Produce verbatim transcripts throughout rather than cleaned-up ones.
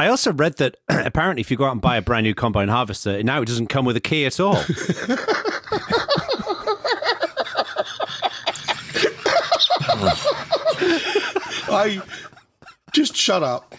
I also read that apparently if you go out and buy a brand new combine harvester, now it doesn't come with a key at all. I just shut up.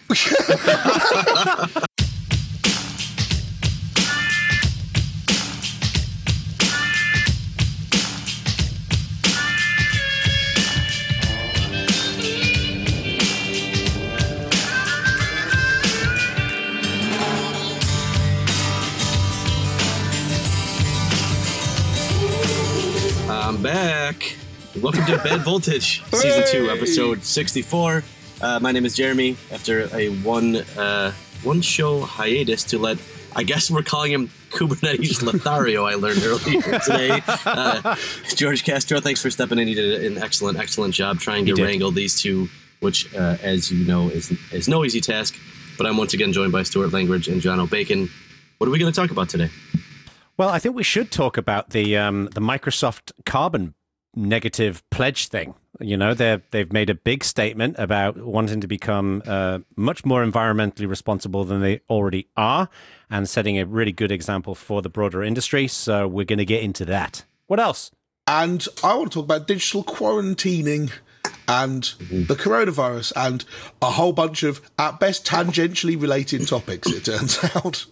I'm back. Welcome to Bad Voltage, Season two, Episode sixty-four. Uh, my name is Jeremy. After a one uh, one show hiatus to let, I guess we're calling him Kubernetes Lothario, I learned earlier today. Uh, George Castro, thanks for stepping in. You did an excellent, excellent job trying to wrangle these two, which, uh, as you know, is, is no easy task. But I'm once again joined by Stuart Langridge and John O'Bacon. What are we going to talk about today? Well, I think we should talk about the um, the Microsoft carbon negative pledge thing. You know, they they've made a big statement about wanting to become uh, much more environmentally responsible than they already are, and setting a really good example for the broader industry. So we're going to get into that. What else? And I want to talk about digital quarantining and mm-hmm. the coronavirus and a whole bunch of, at best, tangentially related topics, it turns out.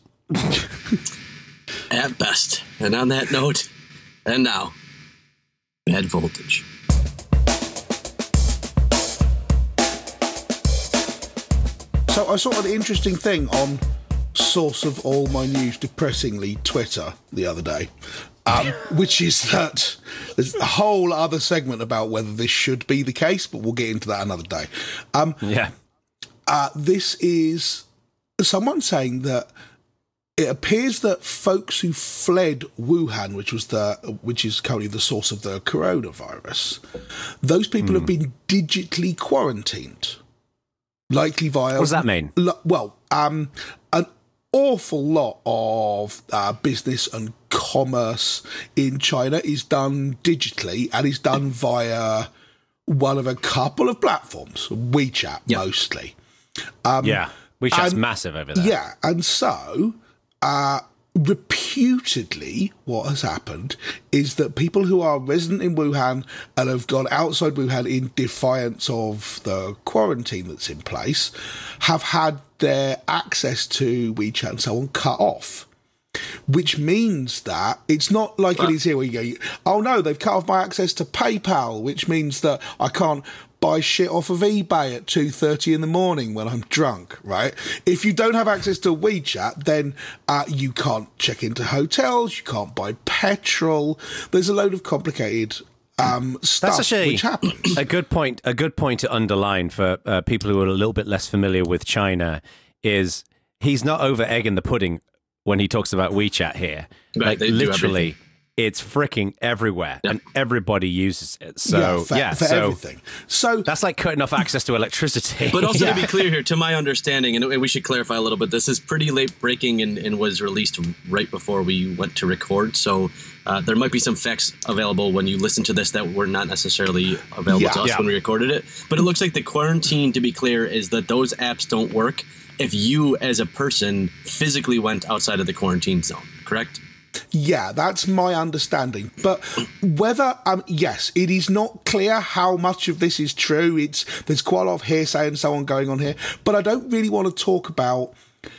At best. And on that note, and now, Bad Voltage. So I saw an interesting thing on source of all my news, depressingly Twitter, the other day, um, which is that there's a whole other segment about whether this should be the case, but we'll get into that another day. Um, yeah. Uh, this is someone saying that it appears that folks who fled Wuhan, which was the which is currently the source of the coronavirus, those people mm. have been digitally quarantined, likely via. What does that mean? Well, um, an awful lot of uh, business and commerce in China is done digitally and is done via one of a couple of platforms, WeChat yep. mostly. Um, yeah, WeChat's and, massive over there. Yeah, and so. Uh, reputedly, what has happened is that people who are resident in Wuhan and have gone outside Wuhan in defiance of the quarantine that's in place have had their access to WeChat and so on cut off. Which means that it's not like but, it is here where you go, oh no, they've cut off my access to PayPal, which means that I can't buy shit off of eBay at two thirty in the morning when I'm drunk, right? If you don't have access to WeChat, then uh, you can't check into hotels, you can't buy petrol. There's a load of complicated um, stuff That's actually which happens. A good point, a good point to underline for uh, people who are a little bit less familiar with China is he's not over egging the pudding when he talks about WeChat here. Right, like literally, it's freaking everywhere, yep. and everybody uses it. So yeah, for, yeah, for so everything. So that's like cutting off access to electricity. But also yeah. to be clear here, to my understanding, and we should clarify a little bit, this is pretty late breaking and, and was released right before we went to record. So uh, there might be some facts available when you listen to this that were not necessarily available yeah, to us yeah. when we recorded it. But it looks like the quarantine, to be clear, is that those apps don't work if you as a person physically went outside of the quarantine zone, correct? Yeah, that's my understanding. But whether, um, yes, it is not clear how much of this is true. It's there's quite a lot of hearsay and so on going on here. But I don't really want to talk about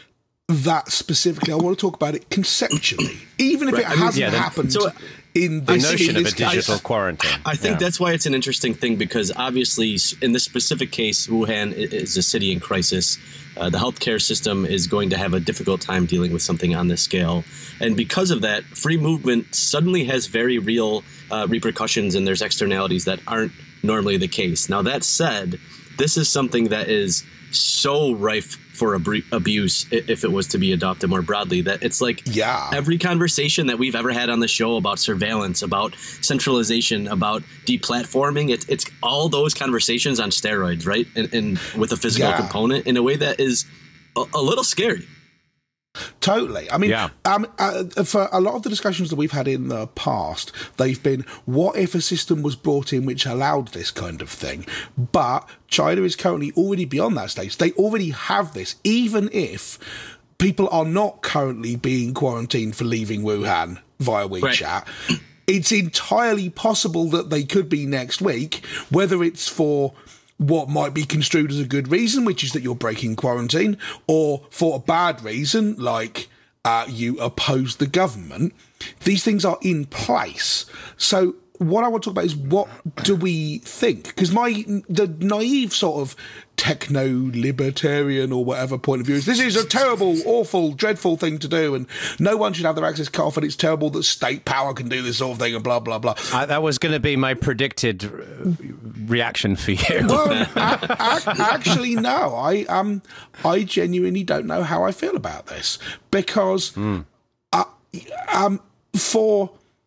that specifically. I want to talk about it conceptually, even if right. it I mean, hasn't yeah, then, happened. So, in the this, notion in of this a digital case. quarantine. I think yeah. that's why it's an interesting thing, because obviously in this specific case, Wuhan is a city in crisis. Uh, the healthcare system is going to have a difficult time dealing with something on this scale. And because of that, free movement suddenly has very real uh, repercussions, and there's externalities that aren't normally the case. Now, that said, this is something that is so rife for ab- abuse if it was to be adopted more broadly, that it's like yeah. every conversation that we've ever had on the show about surveillance, about centralization, about deplatforming, it, it's all those conversations on steroids, right? And, and with a physical yeah. component in a way that is a, a little scary. Totally. I mean, Yeah. um, uh, for a lot of the discussions that we've had in the past, they've been, what if a system was brought in which allowed this kind of thing? But China is currently already beyond that stage. They already have this, even if people are not currently being quarantined for leaving Wuhan via WeChat. Right. It's entirely possible that they could be next week, whether it's for what might be construed as a good reason, which is that you're breaking quarantine, or for a bad reason, like uh, you oppose the government. These things are in place. So what I want to talk about is, what do we think? Because my the naive sort of techno-libertarian or whatever point of view is, this is a terrible, awful, dreadful thing to do, and no one should have their access cut off, and it's terrible that state power can do this sort of thing, and blah, blah, blah. Uh, that was going to be my predicted reaction for you. Well, a- a- actually, no. I um, I genuinely don't know how I feel about this, because mm. uh, um, for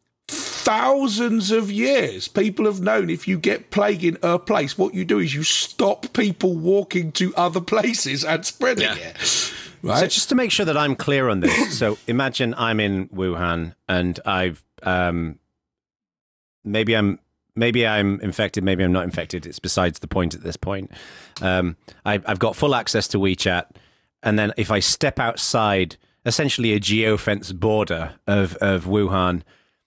thousands of years, people have known if you get plague in a place, what you do is you stop people walking to other places and spreading yeah. it. Right? So just to make sure that I'm clear on this, so imagine I'm in Wuhan and I've um, maybe I'm maybe I'm infected, maybe I'm not infected. It's besides the point at this point. Um, I've, I've got full access to WeChat, and then if I step outside, essentially a geofence border of of Wuhan,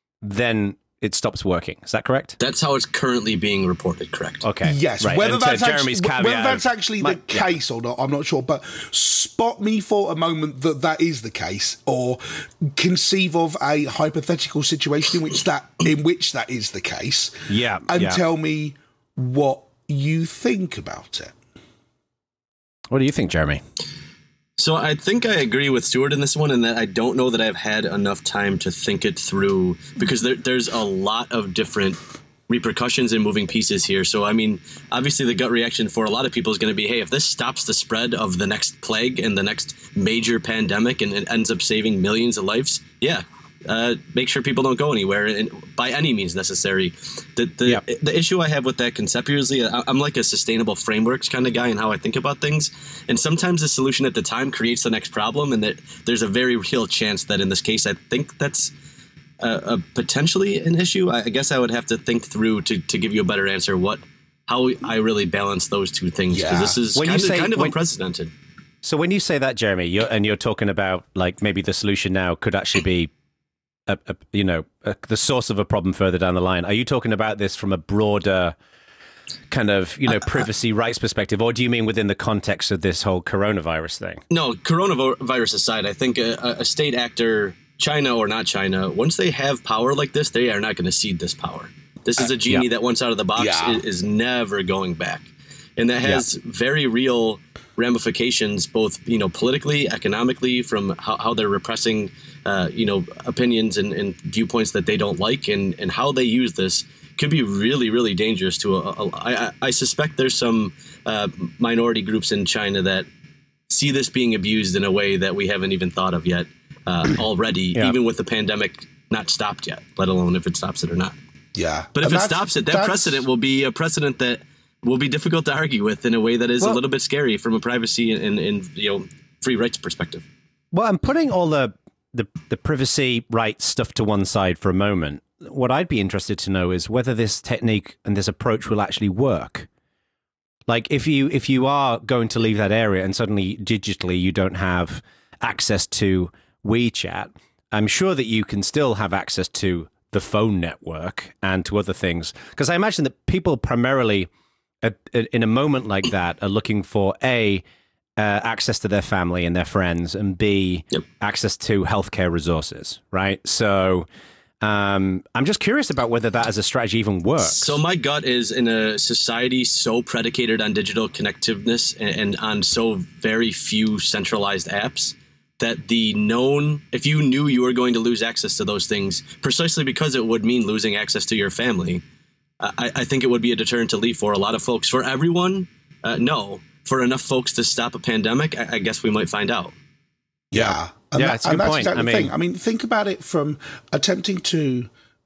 then it stops working. Is that correct? That's how it's currently being reported, correct? Okay. Yes. Right. Whether, that's Jeremy's actually, whether that's of, actually my, the case yeah. or not, I'm not sure. But spot me for a moment that that is the case, or conceive of a hypothetical situation in which that in which that is the case. Yeah. And yeah. tell me what you think about it. What do you think, Jeremy? So I think I agree with Stuart in this one, in that I don't know that I've had enough time to think it through, because there, there's a lot of different repercussions and moving pieces here. So, I mean, obviously the gut reaction for a lot of people is going to be, hey, if this stops the spread of the next plague and the next major pandemic and it ends up saving millions of lives, yeah, uh, make sure people don't go anywhere and by any means necessary. The the, yeah. the issue I have with that conceptually, I'm like a sustainable frameworks kind of guy in how I think about things. And sometimes the solution at the time creates the next problem, and that there's a very real chance that in this case, I think that's a, a potentially an issue. I guess I would have to think through to, to give you a better answer what how I really balance those two things, because yeah. this is when kind, you say, of, kind of when, unprecedented. So when you say that, Jeremy, you're, and you're talking about like maybe the solution now could actually be A, a, you know, a, the source of a problem further down the line. Are you talking about this from a broader kind of, you know, privacy rights perspective, or do you mean within the context of this whole coronavirus thing? No, coronavirus aside, I think a, a state actor, China or not China, once they have power like this, they are not going to cede this power. This is a genie uh, yeah. that once out of the box yeah. is, is never going back. And that has yeah. very real ramifications, both, you know, politically, economically, from how, how they're repressing Uh, you know, opinions and, and viewpoints that they don't like, and, and how they use this could be really, really dangerous to a, a I, I suspect there's some uh, minority groups in China that see this being abused in a way that we haven't even thought of yet uh, already, yeah. even with the pandemic not stopped yet, let alone if it stops it or not. Yeah. But if and it stops it, that precedent will be a precedent that will be difficult to argue with in a way that is well, a little bit scary from a privacy and, and, you know, free rights perspective. Well, I'm putting all the The, the privacy rights stuff to one side for a moment. What I'd be interested to know is whether this technique and this approach will actually work. Like if you if you are going to leave that area and suddenly digitally you don't have access to WeChat, I'm sure that you can still have access to the phone network and to other things. Because I imagine that people primarily at, in a moment like that are looking for a Uh, access to their family and their friends, and B, yep. access to healthcare resources, right? So um, I'm just curious about whether that as a strategy even works. So my gut is, in a society so predicated on digital connectiveness and, and on so very few centralized apps, that the known, if you knew you were going to lose access to those things, precisely because it would mean losing access to your family, uh, I, I think it would be a deterrent to leave for a lot of folks. For everyone, uh, no. For enough folks to stop a pandemic, I, I guess we might find out. Yeah. And yeah, that, it's a good and that's point. Exactly I the mean, thing. I mean, think about it from attempting to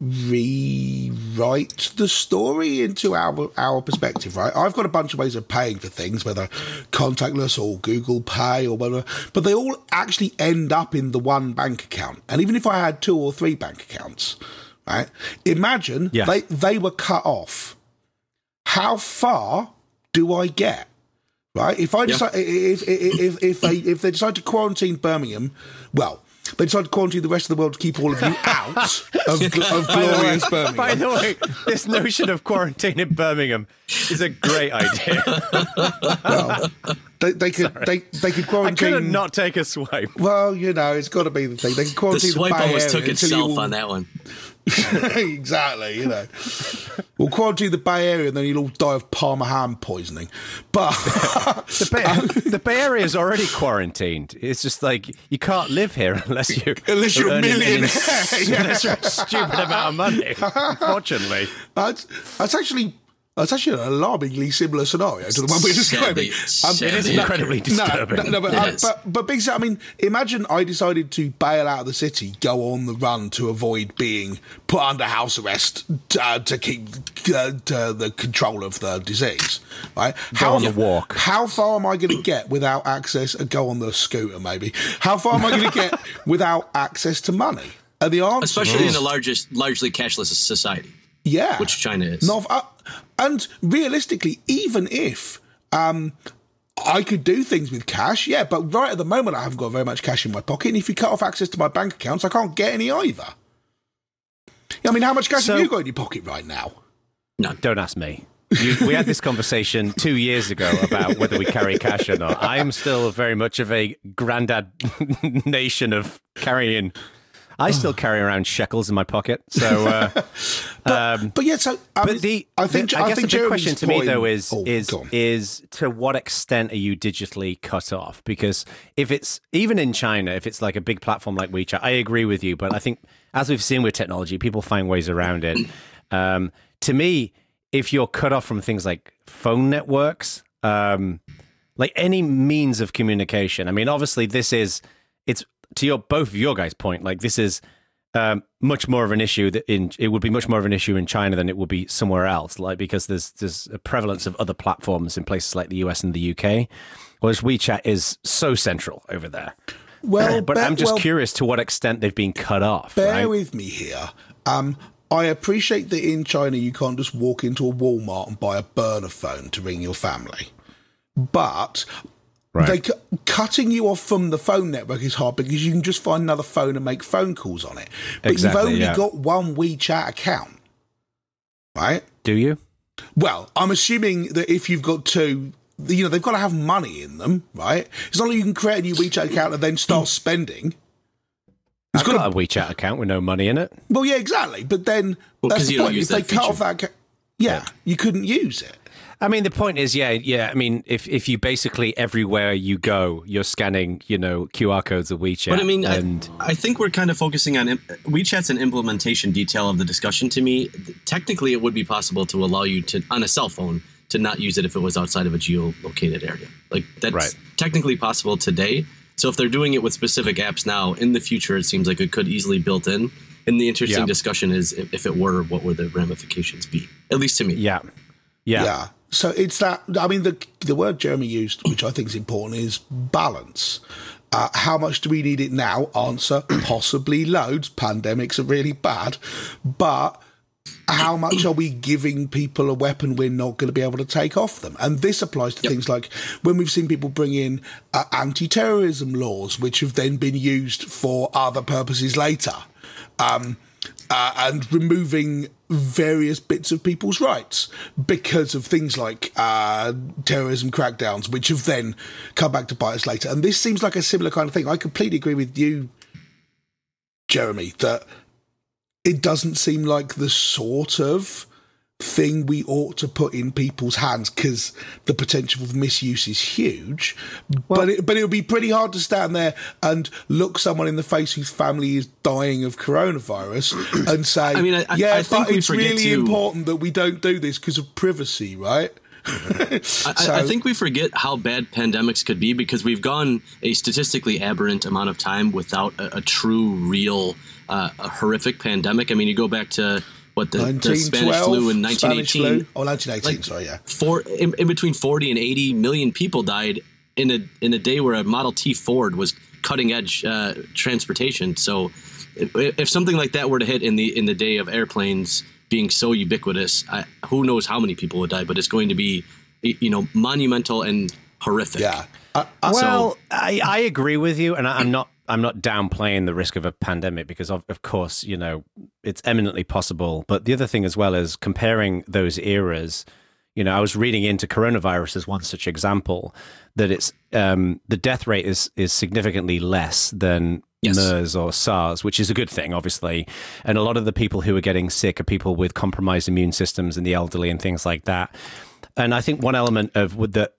rewrite the story into our our perspective, right? I've got a bunch of ways of paying for things, whether contactless or Google Pay or whatever, but they all actually end up in the one bank account. And even if I had two or three bank accounts, right? Imagine yes. they, they were cut off. How far do I get? Right? If I decide, yeah. if, if if if they if they decide to quarantine Birmingham, well, they decide to quarantine the rest of the world to keep all of you out of, of glorious Birmingham. By the way, this notion of quarantining Birmingham is a great idea. Well, they, they could they they could quarantine. I couldn't not take a swipe. Well, you know, it's got to be the thing. They could quarantine the swipe the Bay almost Area took itself will... on that one. Exactly, you know. We'll quarantine the Bay Area and then you'll all die of Parma ham poisoning. But the, Bay, the Bay Area is already quarantined. It's just like you can't live here unless you unless you're a millionaire, yeah. Unless you're a stupid amount of money. Unfortunately, that's that's actually. That's actually an alarmingly similar scenario to the one we're describing. Um, it is incredibly disturbing. No, no, no but, uh, but, but Big Sam, I mean, imagine I decided to bail out of the city, go on the run to avoid being put under house arrest uh, to keep uh, to the control of the disease. Right? Go how, on the walk. How far am I going to get without access? Uh, go on the scooter, maybe. How far am I going to get without access to money? And the answer, especially is, in a largest, largely cashless society. Yeah, which China is. Not, uh, and realistically, even if um, I could do things with cash, yeah, but right at the moment I haven't got very much cash in my pocket, and if you cut off access to my bank accounts, I can't get any either. I mean, how much cash so, have you got in your pocket right now? No, don't ask me. You, we had this conversation two years ago about whether we carry cash or not. I'm still very much of a granddad nation of carrying... I still carry around shekels in my pocket, so. Uh, but, um, but yeah, so um, but the, I think the, I, I guess think the big Jeremy's question to point, me though is oh, is is to what extent are you digitally cut off? Because if it's even in China, if it's like a big platform like WeChat, I agree with you. But I think as we've seen with technology, people find ways around it. Um, to me, if you're cut off from things like phone networks, um, like any means of communication, I mean, obviously this is it's. To your both of your guys' point, like this is um, much more of an issue that in it would be much more of an issue in China than it would be somewhere else, like because there's there's a prevalence of other platforms in places like the U S and the U K, whereas WeChat is so central over there. Well, but bear, I'm just well, curious to what extent they've been cut off. Bear right? with me here. Um, I appreciate that in China you can't just walk into a Walmart and buy a burner phone to ring your family, but. Right. They cu- cutting you off from the phone network is hard because you can just find another phone and make phone calls on it. But exactly, you've only yeah. got one WeChat account, right? Do you? Well, I'm assuming that if you've got two, you know, they've got to have money in them, right? It's not like you can create a new WeChat account and then start spending. It's got, got a WeChat account with no money in it. Well, yeah, exactly. But then well, that's the you don't point. use If that they cut feature. off that account, yeah, yeah, you couldn't use it. I mean, the point is, yeah, yeah. I mean, if, if you basically everywhere you go, you're scanning, you know, Q R codes of WeChat. But I mean, and I, I think we're kind of focusing on WeChat's an implementation detail of the discussion. To me, technically, it would be possible to allow you to on a cell phone to not use it if it was outside of a geolocated area. Like that's right. technically possible today. So if they're doing it with specific apps now, in the future, it seems like it could easily built in. And the interesting yeah. discussion is if, if it were, what would the ramifications be? At least to me. Yeah. Yeah. Yeah. So it's that, I mean, the the word Jeremy used, which I think is important, is balance. Uh, how much do we need it now? Answer, possibly loads. Pandemics are really bad. But how much are we giving people a weapon we're not going to be able to take off them? And this applies to yep. things like when we've seen people bring in uh, anti-terrorism laws, which have then been used for other purposes later. Um, uh, and removing various bits of people's rights because of things like uh, terrorism crackdowns, which have then come back to bite us later. And this seems like a similar kind of thing. I completely agree with you, Jeremy, that it doesn't seem like the sort of thing we ought to put in people's hands because the potential for misuse is huge. Well, but it, but it would be pretty hard to stand there and look someone in the face whose family is dying of coronavirus and say, I mean, I, yeah, I think but it's really to... important that we don't do this because of privacy, right? I, So- I think we forget how bad pandemics could be because we've gone a statistically aberrant amount of time without a, a true, real, uh, a horrific pandemic. I mean, you go back to what the, the Spanish flu in nineteen eighteen. Spanish flu? Oh, nineteen eighteen, Like, sorry, yeah. Four, in, in between forty and eighty million people died in a in a day where a Model T Ford was cutting edge uh, transportation. So if, if something like that were to hit in the in the day of airplanes being so ubiquitous, I, who knows how many people would die, but it's going to be, you know, monumental and horrific. Yeah. I, I, Well, I, I agree with you, and I, I'm not. I'm not downplaying the risk of a pandemic because, of, of course, you know, it's eminently possible. But the other thing as well is comparing those eras. You know, I was reading into coronavirus as one such example that it's um, the death rate is is significantly less than Yes. MERS or SARS, which is a good thing, obviously. And a lot of the people who are getting sick are people with compromised immune systems and the elderly and things like that. And I think one element of with the,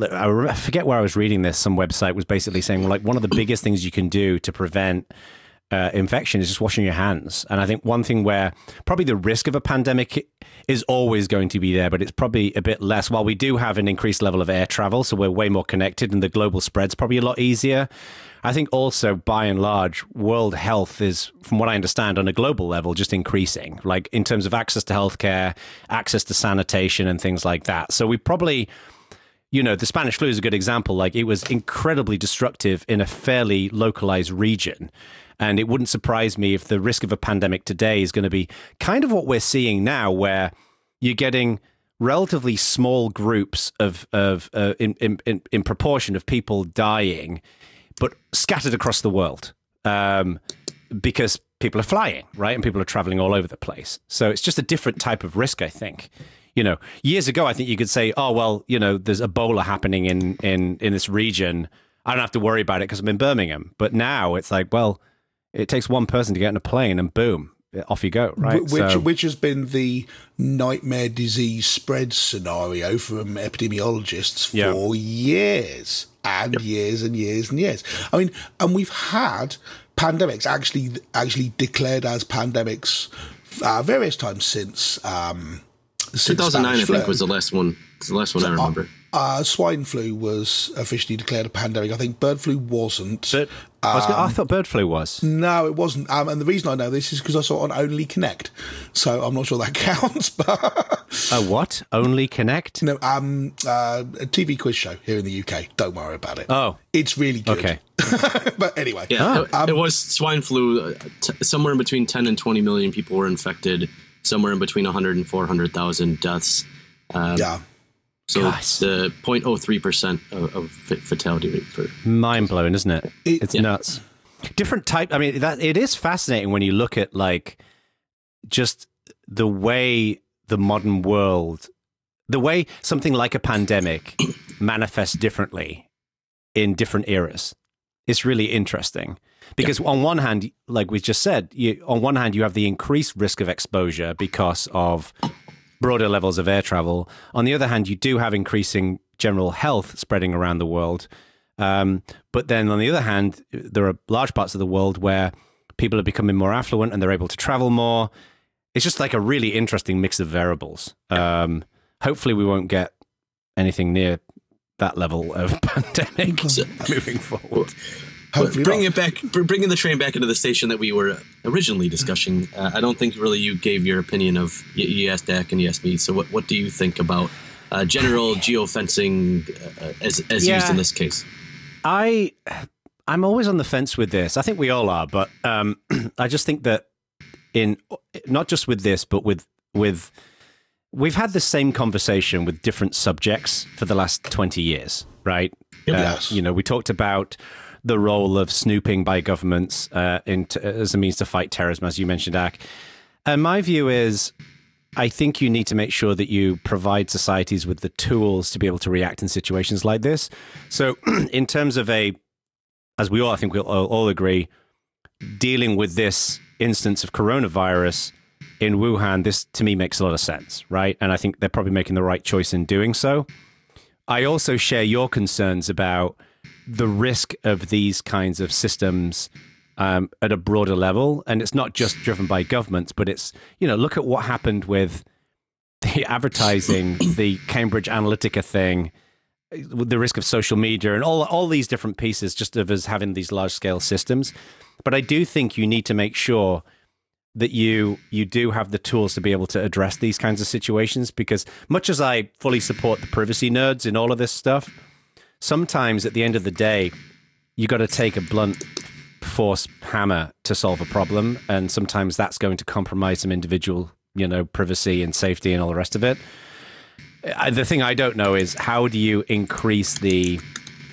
I forget where I was reading this, some website was basically saying, well, like one of the biggest things you can do to prevent uh, infection is just washing your hands. And I think one thing where probably the risk of a pandemic is always going to be there, but it's probably a bit less. While we do have an increased level of air travel, so we're way more connected and the global spread's probably a lot easier. I think also, by and large, world health is, from what I understand, on a global level, just increasing, like in terms of access to healthcare, access to sanitation and things like that. So we probably, you know, the Spanish flu is a good example. Like it was incredibly destructive in a fairly localized region. And it wouldn't surprise me if the risk of a pandemic today is going to be kind of what we're seeing now, where you're getting relatively small groups of, of uh, in, in, in proportion of people dying, but scattered across the world um, because people are flying, right? And people are traveling all over the place. So it's just a different type of risk, I think. You know, years ago, I think you could say, oh, well, you know, there's Ebola happening in, in, in this region. I don't have to worry about it because I'm in Birmingham. But now it's like, well, it takes one person to get in a plane and boom, off you go, right? Which, so, which has been the nightmare disease spread scenario from epidemiologists for Yeah. years and yep. years and years and years. I mean, and we've had pandemics actually actually declared as pandemics uh, various times since. Um, since two thousand nine, I Spanish think, flu. was the last one. It's the last one I remember. Uh, swine flu was officially declared a pandemic. I think bird flu wasn't. but I, was gonna, I thought bird flu was. No, it wasn't. Um, and the reason I know this is because I saw it on Only Connect. So I'm not sure that counts. But A what? Only Connect? no, um, uh, a T V quiz show here in the U K. Don't worry about it. Oh. It's really good. Okay. But anyway. Yeah, it, um, it was swine flu. uh, T- somewhere in between ten and twenty million people were infected. Somewhere in between one hundred and four hundred thousand deaths. Um, Yeah. So Gosh. the zero point zero three percent of, of fatality rate for Mind blowing, isn't it? It- It's Yeah. nuts. Different type. I mean, that it is fascinating when you look at like just the way the modern world, the way something like a pandemic manifests differently in different eras. It's really interesting because on one hand, like we just said, you, on one hand, you have the increased risk of exposure because of broader levels of air travel. On the other hand, you do have increasing general health spreading around the world. Um, but then on the other hand, there are large parts of the world where people are becoming more affluent and they're able to travel more. It's just like a really interesting mix of variables. Um, hopefully we won't get anything near that level of pandemic moving forward. Hopefully bring not. it back, br- bringing the train back into the station that we were originally discussing. Uh, I don't think really you gave your opinion of. You, you asked Dak and you asked me. So what what do you think about uh, general geofencing uh, as as Yeah. used in this case? I, I'm always on the fence with this. I think we all are, but um, I just think that in not just with this, but with with we've had the same conversation with different subjects for the last twenty years, right? Yes. Uh, you know, we talked about the role of snooping by governments uh, in t- as a means to fight terrorism, as you mentioned, Ak. And my view is, I think you need to make sure that you provide societies with the tools to be able to react in situations like this. So in terms of a, as we all, I think we'll all, all agree, dealing with this instance of coronavirus in Wuhan, this to me makes a lot of sense, right? And I think they're probably making the right choice in doing so. I also share your concerns about the risk of these kinds of systems um, at a broader level. And it's not just driven by governments, but it's, you know, look at what happened with the advertising, the Cambridge Analytica thing, the risk of social media, and all all these different pieces, just of us having these large scale systems. But I do think you need to make sure that you you do have the tools to be able to address these kinds of situations, because much as I fully support the privacy nerds in all of this stuff, sometimes at the end of the day, you got to take a blunt force hammer to solve a problem, and sometimes that's going to compromise some individual, you know, privacy and safety and all the rest of it. The thing I don't know is how do you increase the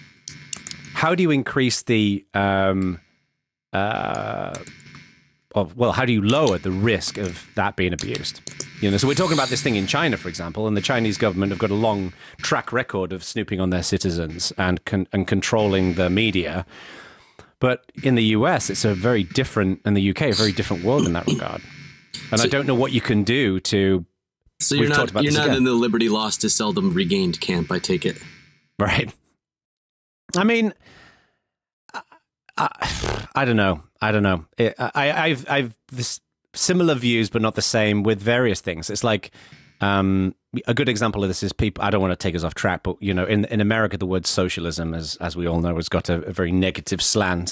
how do you increase the um uh of, well, how do you lower the risk of that being abused? You know, so we're talking about this thing in China, for example, and the Chinese government have got a long track record of snooping on their citizens and con- and controlling the media. But in the U S, it's a very different, in the U K, a very different world in that regard. And so, I don't know what you can do to. So you're not you're not again. in the liberty lost is seldom regained camp, I take it. Right. I mean, I, I, I don't know. I don't know. It, I, I've I've this similar views, but not the same with various things. It's like um, a good example of this is people. I don't want to take us off track, but you know, in in America, the word socialism, as as we all know, has got a, a very negative slant.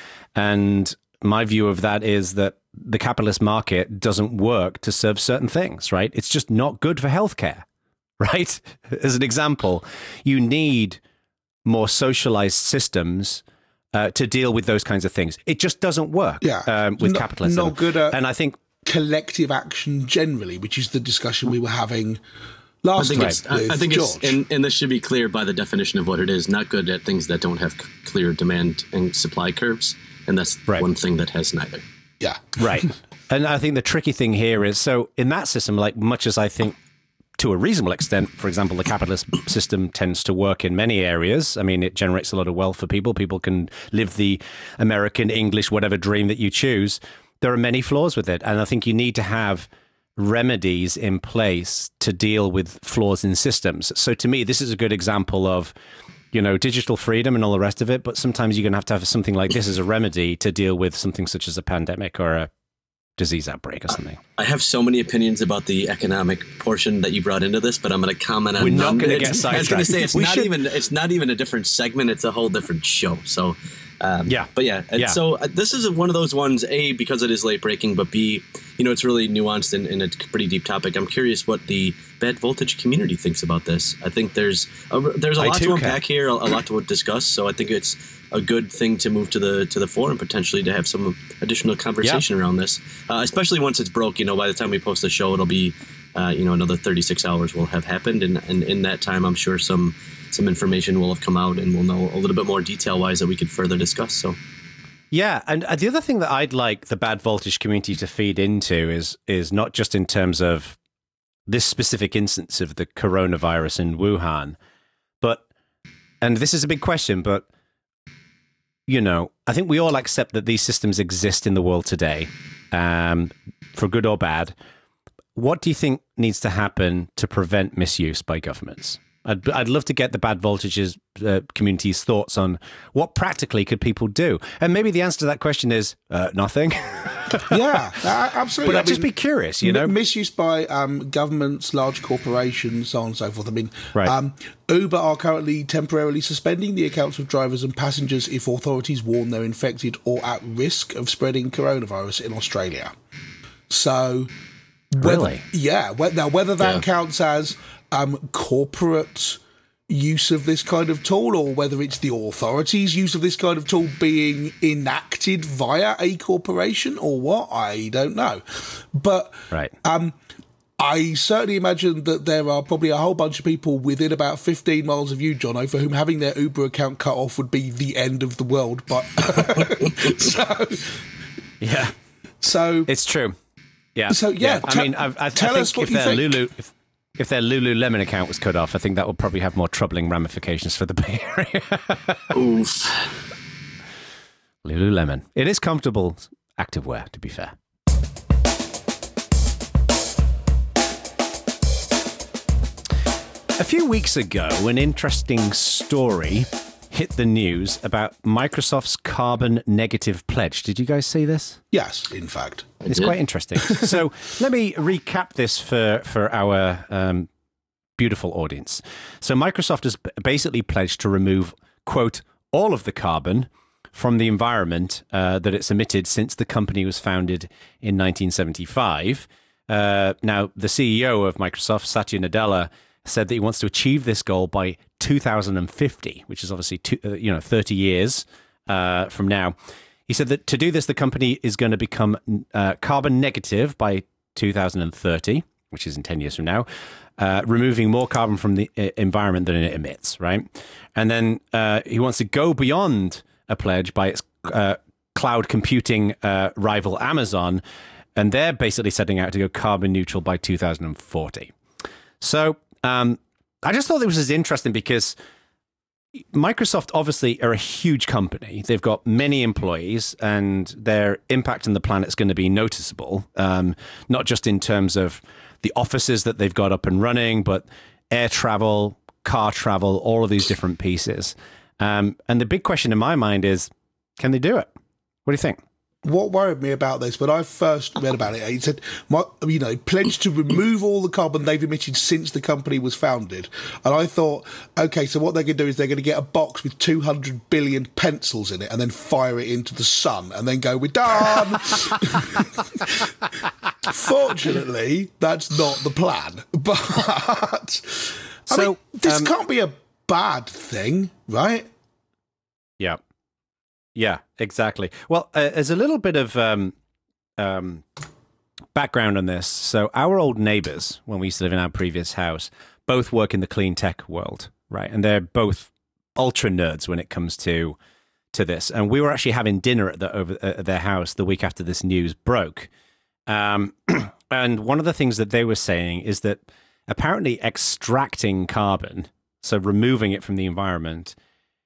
And my view of that is that the capitalist market doesn't work to serve certain things. Right? It's just not good for healthcare. Right? As an example, you need more socialized systems Uh, to deal with those kinds of things. It just doesn't work yeah. um, with not, capitalism. Not good at and I think collective action generally, which is the discussion we were having last week. Right. I, I think George. it's, and, and this should be clear by the definition of what it is, not good at things that don't have c- clear demand and supply curves. And that's right. one thing that has neither. Yeah. Right. And I think the tricky thing here is, so in that system, like much as I think to a reasonable extent, for example, the capitalist system tends to work in many areas. I mean, it generates a lot of wealth for people. People can live the American, English, whatever dream that you choose. There are many flaws with it. And I think you need to have remedies in place to deal with flaws in systems. So to me, this is a good example of, you know, digital freedom and all the rest of it. But sometimes you're going to have to have something like this as a remedy to deal with something such as a pandemic or a disease outbreak or something. I have so many opinions about the economic portion that you brought into this, but I'm going to comment on. We're not going to get sidetracked. I was going to say it's we not should... even it's not even a different segment. It's a whole different show. So, um, yeah, but yeah, and yeah. so uh, this is one of those ones. A, because it is late breaking, but B, you know, it's really nuanced and, and a pretty deep topic. I'm curious what the Bad Voltage community thinks about this. I think there's a, there's a I lot too to unpack can. here, a, a lot to discuss. So I think it's a good thing to move to the to the fore and potentially to have some additional conversation yeah. around this, uh, especially once it's broke. You know, by the time we post the show, it'll be uh, you know another thirty-six hours will have happened, and, and in that time, I'm sure some some information will have come out, and we'll know a little bit more detail wise that we could further discuss. So. Yeah, and the other thing that I'd like the Bad Voltage community to feed into is is not just in terms of this specific instance of the coronavirus in Wuhan, but, and this is a big question, but, you know, I think we all accept that these systems exist in the world today, um, for good or bad. What do you think needs to happen to prevent misuse by governments? I'd, I'd love to get the Bad Voltage's uh, community's thoughts on what practically could people do. And maybe the answer to that question is uh, nothing. Yeah, uh, absolutely. But I'd I just mean, be curious, you know? Misuse by um, governments, large corporations, so on and so forth. I mean, right. um, Uber are currently temporarily suspending the accounts of drivers and passengers if authorities warn they're infected or at risk of spreading coronavirus in Australia. So... Whether, really? Yeah. Now, whether that yeah. counts as um, corporate use of this kind of tool or whether it's the authorities' use of this kind of tool being enacted via a corporation or what, I don't know. But right. um, I certainly imagine that there are probably a whole bunch of people within about fifteen miles of you, Jono, for whom having their Uber account cut off would be the end of the world. But so, yeah. So it's true. Yeah. So yeah, yeah. I te- mean, I've, I, tell I us think what if you their think. Lulu, if, if their Lululemon account was cut off, I think that would probably have more troubling ramifications for the Bay Area. Oof. Lululemon. It is comfortable activewear, to be fair. A few weeks ago, an interesting story hit the news about Microsoft's carbon negative pledge. Did you guys see this? Yes, in fact. It's quite interesting. So let me recap this for, for our um, beautiful audience. So Microsoft has basically pledged to remove, quote, all of the carbon from the environment uh, that it's emitted since the company was founded in nineteen seventy-five. Uh, now, the C E O of Microsoft, Satya Nadella, said that he wants to achieve this goal by two thousand fifty, which is obviously two, uh, you know thirty years uh, from now. He said that to do this, the company is going to become uh, carbon negative by two thousand thirty, which is in ten years from now, uh, removing more carbon from the uh, environment than it emits, right? And then uh, he wants to go beyond a pledge by its uh, cloud computing uh, rival Amazon, and they're basically setting out to go carbon neutral by two thousand forty. So um, I just thought it was as interesting because Microsoft obviously are a huge company. They've got many employees and their impact on the planet is going to be noticeable, um, not just in terms of the offices that they've got up and running, but air travel, car travel, all of these different pieces. Um, and the big question in my mind is, can they do it? What do you think? What worried me about this, when I first read about it, it said, my, you know, pledged to remove all the carbon they've emitted since the company was founded. And I thought, okay, so what they're going to do is they're going to get a box with two hundred billion pencils in it and then fire it into the sun and then go, we're done. Fortunately, that's not the plan. But, I So, mean, this um, can't be a bad thing, right? Yeah. Yeah, exactly. Well, uh, there's a little bit of um, um, background on this. So our old neighbors, when we used to live in our previous house, both work in the clean tech world, right? And they're both ultra nerds when it comes to to this. And we were actually having dinner at, the, over, uh, at their house the week after this news broke. Um, and one of the things that they were saying is that apparently extracting carbon, so removing it from the environment,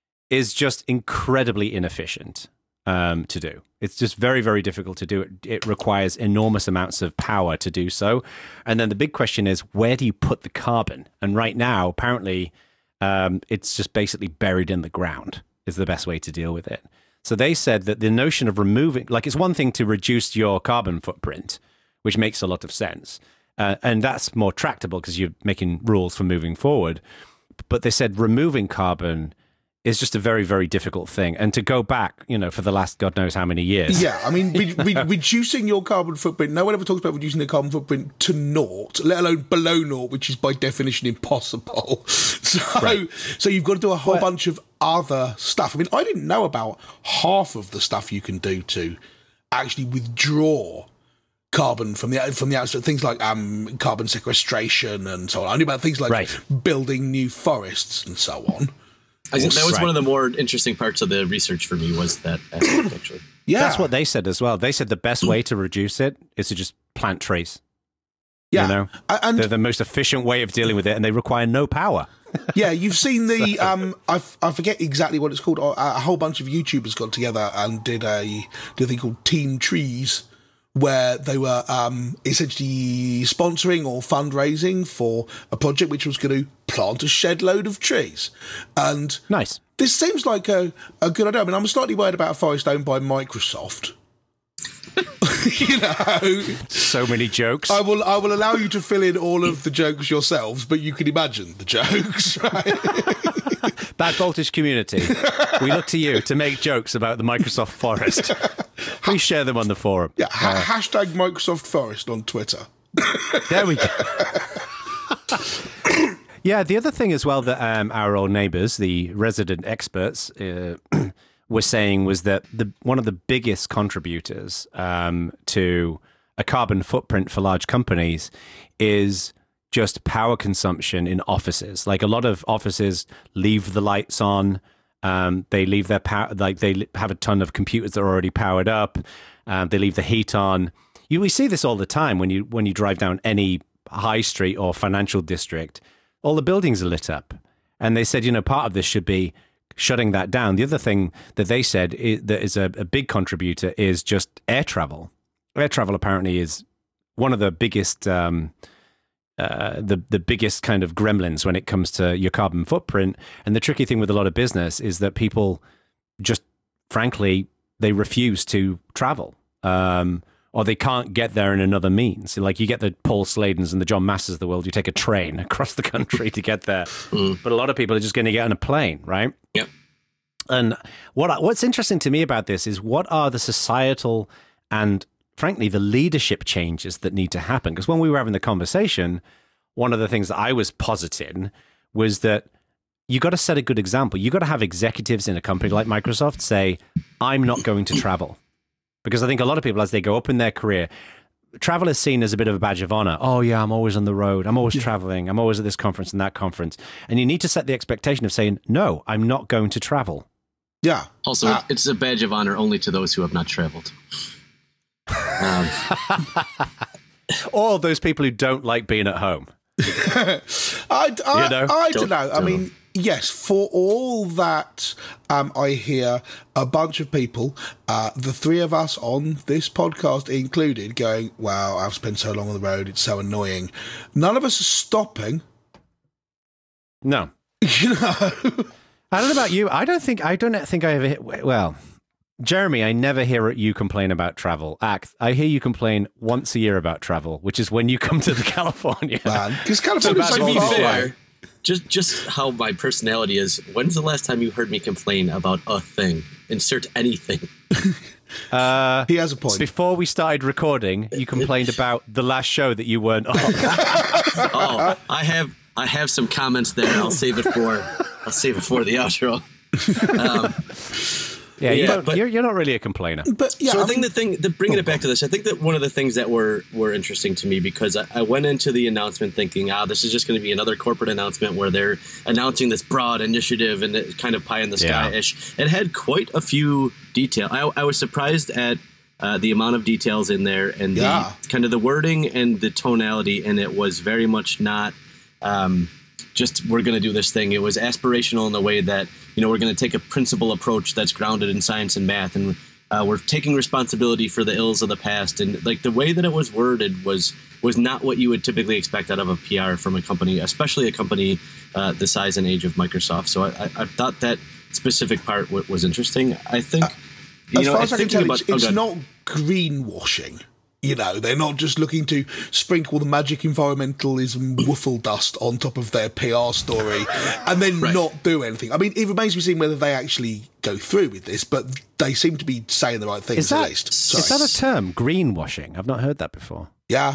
is just incredibly inefficient um, to do. It's just very, very difficult to do. It, it requires enormous amounts of power to do so. And then the big question is, where do you put the carbon? And right now, apparently, um, it's just basically buried in the ground is the best way to deal with it. So they said that the notion of removing, like it's one thing to reduce your carbon footprint, which makes a lot of sense. Uh, and that's more tractable because you're making rules for moving forward. But they said removing carbon is just a very, very difficult thing. And to go back, you know, for the last God knows how many years. Yeah, I mean, re- re- reducing your carbon footprint, no one ever talks about reducing their carbon footprint to naught, let alone below naught, which is by definition impossible. So, right. so you've got to do a whole well, bunch of other stuff. I mean, I didn't know about half of the stuff you can do to actually withdraw carbon from the from the outside, things like um, carbon sequestration and so on. I knew about things like right. building new forests and so on. I think that was right. one of the more interesting parts of the research for me was that aspect, actually. Yeah. That's what they said as well. They said the best way to reduce it is to just plant trees. Yeah. You know, and they're the most efficient way of dealing with it, and they require no power. Yeah, you've seen the, so. um, I, f- I forget exactly what it's called. A, a whole bunch of YouTubers got together and did a, did a thing called Team Trees, where they were um, essentially sponsoring or fundraising for a project which was going to plant a shed load of trees. And nice. This seems like a, a good idea. I mean, I'm slightly worried about a forest owned by Microsoft. You know, so many jokes. I will I will allow you to fill in all of the jokes yourselves, but you can imagine the jokes, right? Bad Voltage community, we look to you to make jokes about the Microsoft forest. Please share them on the forum. Yeah, ha- uh, hashtag Microsoft Forest on Twitter. There we go. Yeah, the other thing as well that um, our old neighbours, the resident experts, uh, were saying was that the one of the biggest contributors um, to a carbon footprint for large companies is just power consumption in offices. Like a lot of offices leave the lights on. Um, they leave their power, like they have a ton of computers that are already powered up. Um, they leave the heat on. You we see this all the time when you when you drive down any high street or financial district. All the buildings are lit up, and they said, you know, part of this should be shutting that down. The other thing that they said is, that is a, a big contributor is just air travel. Air travel apparently is one of the biggest um, uh, the the biggest kind of gremlins when it comes to your carbon footprint. And the tricky thing with a lot of business is that people just, frankly, they refuse to travel, um, or they can't get there in another means. Like you get the Paul Sladens and the John Masters of the world, you take a train across the country to get there. Mm. But a lot of people are just going to get on a plane, right? Yep. And what what's interesting to me about this is what are the societal and, frankly, the leadership changes that need to happen? Because when we were having the conversation, one of the things that I was positing was that you got to set a good example. You got to have executives in a company like Microsoft say, I'm not going to travel. Because I think a lot of people, as they go up in their career, travel is seen as a bit of a badge of honor. Oh, yeah, I'm always on the road. I'm always yeah. traveling. I'm always at this conference and that conference. And you need to set the expectation of saying, no, I'm not going to travel. Yeah. Also, uh, it's a badge of honor only to those who have not traveled. Um. All those people who don't like being at home. I, I, you know? I don't know. I mean, yes, for all that um, I hear a bunch of people, uh, the three of us on this podcast included, going, wow, I've spent so long on the road, it's so annoying. None of us are stopping. No. You know? I don't know about you. I don't think, I don't think I ever hit, well... Jeremy, I never hear you complain about travel. Act, I hear you complain once a year about travel, which is when you come to the California. Man, because California is so so far away. Just, just how my personality is. When's the last time you heard me complain about a thing? Insert anything. Uh, he has a point. Before we started recording, you complained about the last show that you weren't on. Oh, I have, I have some comments there. I'll save it for, I'll save it for the outro. Um, Yeah, you yeah don't, but, you're, you're not really a complainer. But yeah, so I, I think mean, the thing, the, bringing it back to this, I think that one of the things that were were interesting to me, because I, I went into the announcement thinking, ah, this is just going to be another corporate announcement where they're announcing this broad initiative and it kind of pie in the sky-ish. Yeah. It had quite a few details. I, I was surprised at uh, the amount of details in there and the yeah. kind of the wording and the tonality, and it was very much not... Um, just we're going to do this thing. It was aspirational in the way that, you know, we're going to take a principle approach that's grounded in science and math, and uh, we're taking responsibility for the ills of the past. And like the way that it was worded was was not what you would typically expect out of a P R from a company, especially a company uh, the size and age of Microsoft. So I, I, I thought that specific part w- was interesting. I think, uh, you as know, far as I can tell, about, it's, it's oh, not greenwashing. You know, they're not just looking to sprinkle the magic environmentalism woofle dust on top of their P R story and then right. not do anything. I mean, it remains to be seen whether they actually go through with this, but they seem to be saying the right things is that, at least. Sorry. Is that a term, greenwashing? I've not heard that before. Yeah.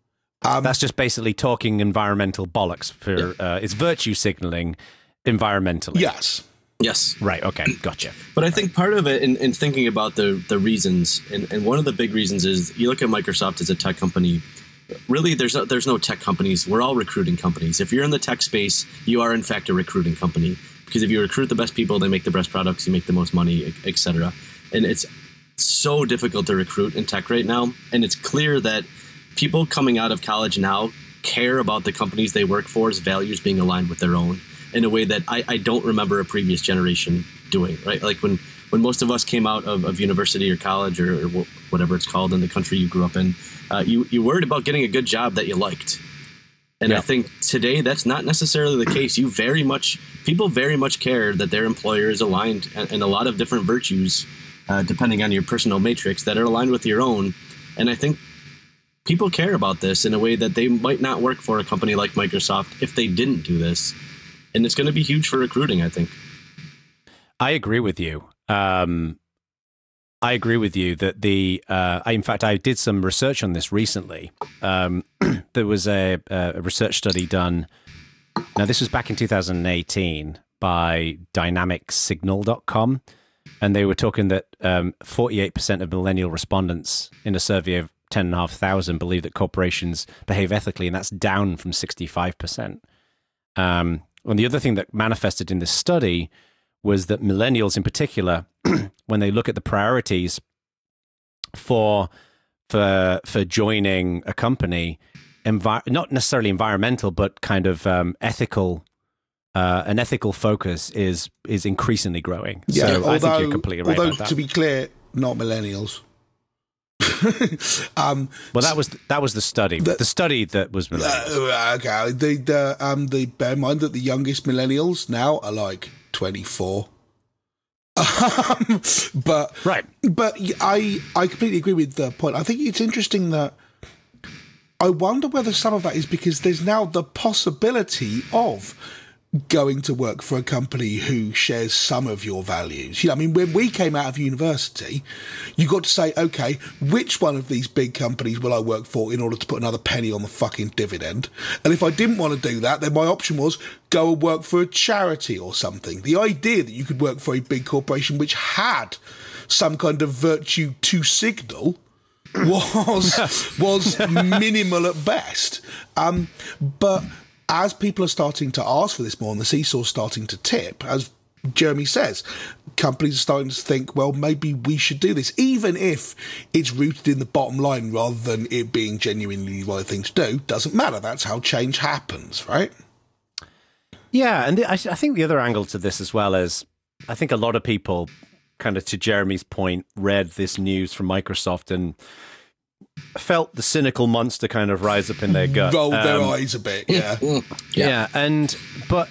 Um, That's just basically talking environmental bollocks. For yeah. uh, it's virtue signaling environmentally. Yes. Yes. Right. Okay. Gotcha. But I think part of it in, in thinking about the, the reasons, and, and one of the big reasons is you look at Microsoft as a tech company. Really, there's no, there's no tech companies. We're all recruiting companies. If you're in the tech space, you are, in fact, a recruiting company. Because if you recruit the best people, they make the best products, you make the most money, et cetera. And it's so difficult to recruit in tech right now. And it's clear that people coming out of college now care about the companies they work for's values being aligned with their own, in a way that I, I don't remember a previous generation doing, right? Like when, when most of us came out of, of university or college or, or whatever it's called in the country you grew up in, uh, you, you worried about getting a good job that you liked. And yeah. I think today that's not necessarily the case. You very much, people very much care that their employer is aligned in a lot of different virtues, uh, depending on your personal matrix, that are aligned with your own. And I think people care about this in a way that they might not work for a company like Microsoft if they didn't do this. And it's going to be huge for recruiting, I think. I agree with you. Um, I agree with you that the, uh, I, in fact, I did some research on this recently. Um, there was a, a research study done. Now, this was back in two thousand eighteen by dynamic signal dot com. And they were talking that um, forty-eight percent of millennial respondents in a survey of ten thousand five hundred believe that corporations behave ethically, and that's down from sixty-five percent. Um, and the other thing that manifested in this study was that millennials in particular, when they look at the priorities for for for joining a company, envi- not necessarily environmental, but kind of um, ethical, uh, an ethical focus is is increasingly growing. Yeah, so although, I think you're completely right although about that. To be clear, not millennials. um, well, that was that was the study. The, the study that was millennials. Uh, okay, the the um the bear in mind that the youngest millennials now are like twenty-four. Um, but right, but I I completely agree with the point. I think it's interesting that I wonder whether some of that is because there's now the possibility of going to work for a company who shares some of your values. You know, I mean, when we came out of university, you got to say, okay, which one of these big companies will I work for in order to put another penny on the fucking dividend? And if I didn't want to do that, then my option was go and work for a charity or something. The idea that you could work for a big corporation which had some kind of virtue to signal was was minimal at best. Um, but as people are starting to ask for this more and the seesaw's starting to tip, as Jeremy says, companies are starting to think, well, maybe we should do this, even if it's rooted in the bottom line rather than it being genuinely the right thing to do. Doesn't matter. That's how change happens, right? Yeah, and the, I, I think the other angle to this as well is, I think a lot of people, kind of to Jeremy's point, read this news from Microsoft and felt the cynical monster kind of rise up in their gut. Rolled um, their eyes a bit, yeah. yeah. Yeah, and, but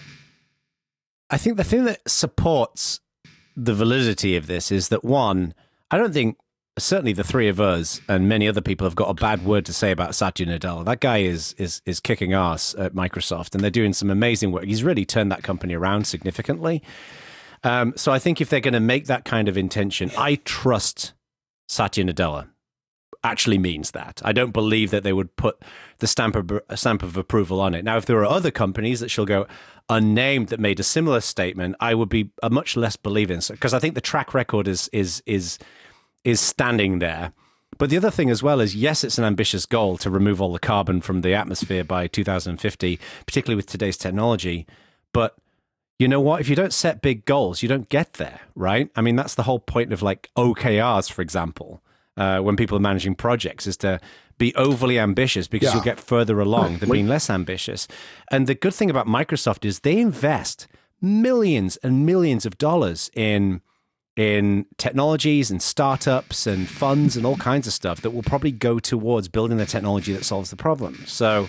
I think the thing that supports the validity of this is that, one, I don't think, certainly the three of us and many other people have got a bad word to say about Satya Nadella. That guy is is is kicking ass at Microsoft, and they're doing some amazing work. He's really turned that company around significantly. Um, so I think if they're going to make that kind of intention, I trust Satya Nadella actually means that. I don't believe that they would put the stamp of, stamp of approval on it. Now, if there are other companies that shall go unnamed that made a similar statement, I would be a much less believing, because I think the track record is is is is standing there. But the other thing as well is, yes, it's an ambitious goal to remove all the carbon from the atmosphere by two thousand fifty, particularly with today's technology. But you know what? If you don't set big goals, you don't get there, right? I mean, that's the whole point of like O K Rs, for example. Uh, when people are managing projects, is to be overly ambitious because yeah. you'll get further along than being less ambitious. And the good thing about Microsoft is they invest millions and millions of dollars in in technologies and startups and funds and all kinds of stuff that will probably go towards building the technology that solves the problem. So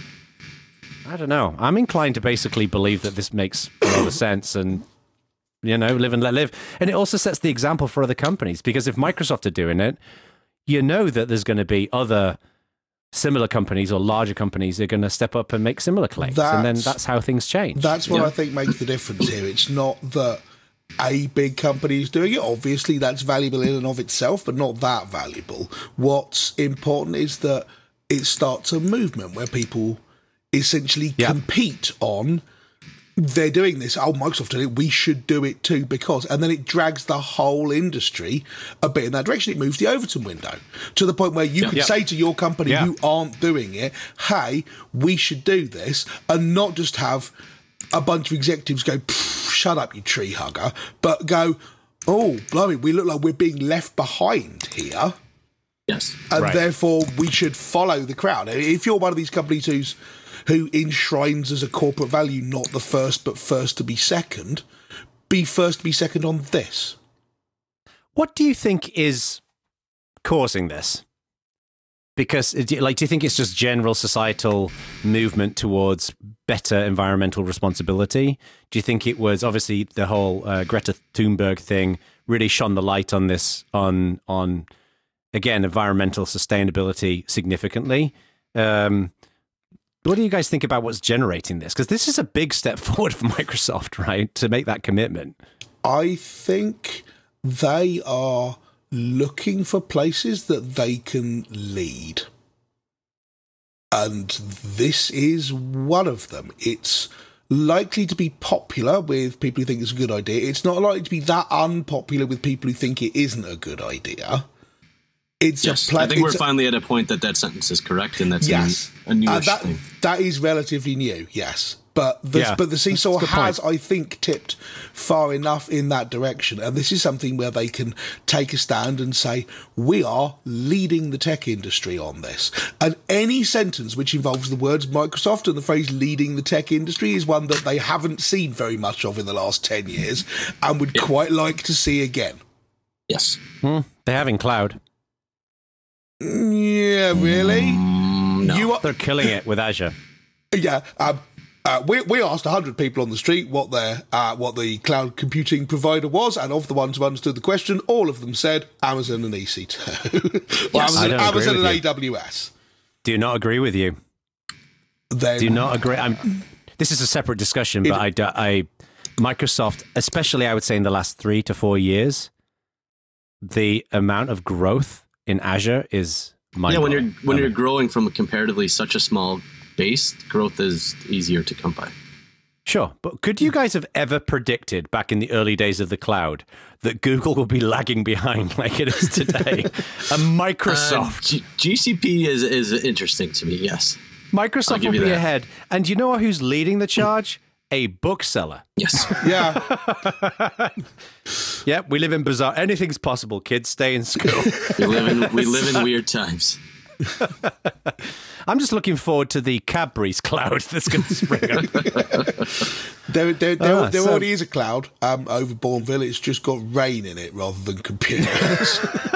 I don't know. I'm inclined to basically believe that this makes a lot of sense and, you know, live and let live. And it also sets the example for other companies, because if Microsoft are doing it, you know that there's going to be other similar companies or larger companies that are going to step up and make similar claims. That's, and then that's how things change. That's what yeah. I think makes the difference here. It's not that a big company is doing it. Obviously, that's valuable in and of itself, but not that valuable. What's important is that it starts a movement where people essentially yeah. compete on, they're doing this, oh, Microsoft did it, we should do it too, because, and then it drags the whole industry a bit in that direction. It moves the Overton window to the point where you yeah, can yeah. say to your company yeah. who aren't doing it, hey, we should do this, and not just have a bunch of executives go, shut up, you tree hugger, but go, oh, blimey, we look like we're being left behind here. Yes. And right. therefore we should follow the crowd. If you're one of these companies who's who enshrines as a corporate value not the first but first to be second, be first to be second on this. What do you think is causing this? Because, like, do you think it's just general societal movement towards better environmental responsibility? Do you think it was, obviously, the whole uh, Greta Thunberg thing really shone the light on this, on, on again, environmental sustainability significantly? Um, what do you guys think about what's generating this? Because this is a big step forward for Microsoft, right, to make that commitment. I think they are looking for places that they can lead. And this is one of them. It's likely to be popular with people who think it's a good idea. It's not likely to be that unpopular with people who think it isn't a good idea. It's yes, a pla- I think we're a- finally at a point that that sentence is correct, and that's yes. a, new, a newish uh, that, thing. That is relatively new, yes. But the, yeah, but the seesaw has, point. I think, tipped far enough in that direction. And this is something where they can take a stand and say, we are leading the tech industry on this. And any sentence which involves the words Microsoft and the phrase leading the tech industry is one that they haven't seen very much of in the last ten years and would yeah. quite like to see again. Yes. Hmm, they have in cloud. Yeah, really? Mm, no. You are, They're killing it with Azure. yeah. Um, uh, we we asked one hundred people on the street what their uh, what the cloud computing provider was, and of the ones who understood the question, all of them said Amazon and E C two. Well, Yes, I Amazon, don't agree Amazon with and you. A W S. Do not agree with you. Then, Do not agree. I'm, this is a separate discussion, but I, do- I, Microsoft, especially I would say in the last three to four years, the amount of growth in Azure is mind Yeah, when you're blowing. when I you're mean, growing from a comparatively such a small base, growth is easier to come by. Sure, but could you guys have ever predicted back in the early days of the cloud that Google will be lagging behind like it is today? A Microsoft. Uh, G- GCP is is interesting to me. Yes. I'll Microsoft give will you be that. ahead. And you know who's leading the charge? A bookseller. Yes. yeah, Yep, we live in bizarre. Anything's possible, kids. Stay in school. we live in we live in weird times. I'm just looking forward to the Cadbury's cloud that's going to spring up. there, there, there, Ah, there so- already is a cloud um, over Bourneville. It's just got rain in it rather than computers.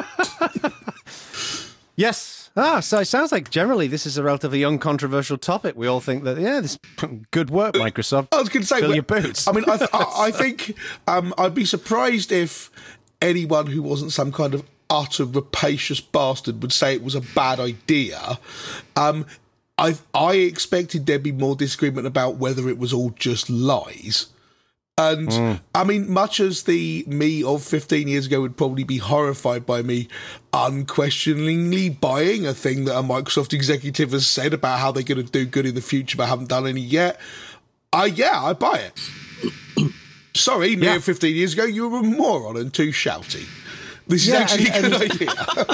Yes. Ah, so it sounds like generally this is a relatively uncontroversial topic. We all think that, yeah, this good work, Microsoft. I was going to say, Fill well, your boots. I mean, I, th- I, I think um, I'd be surprised if anyone who wasn't some kind of utter rapacious bastard would say it was a bad idea. Um, I I expected there'd be more disagreement about whether it was all just lies. And Mm. I mean, much as the me of fifteen years ago would probably be horrified by me unquestioningly buying a thing that a Microsoft executive has said about how they're going to do good in the future but haven't done any yet, I yeah, I buy it. Sorry, me Yeah. of fifteen years ago, you were a moron and too shouty. This Yeah, is actually and- a good